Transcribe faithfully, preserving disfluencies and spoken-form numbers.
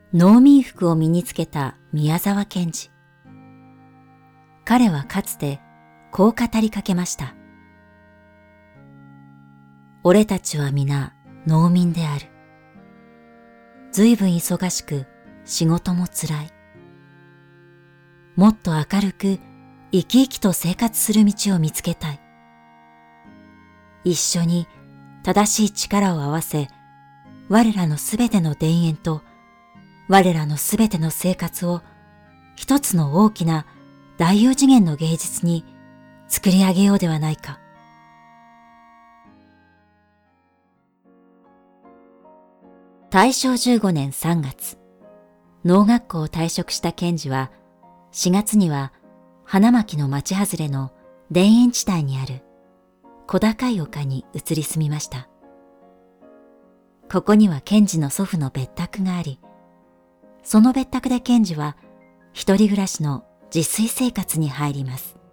農民服を身につけた宮沢賢治。彼はかつてこう語りかけました。俺たちは皆農民である。ずいぶん忙しく仕事もつらい。もっと明るく生き生きと生活する道を見つけたい。一緒に正しい力を合わせ、我らのすべての田園と我らのすべての生活を一つの大きな大様次元の芸術に作り上げようではないか。大正じゅうごねんさんがつ、農学校を退職した賢治は、しがつには花巻の町外れの田園地帯にある小高い丘に移り住みました。ここには賢治の祖父の別宅があり、その別宅で賢治は一人暮らしの自炊生活に入ります。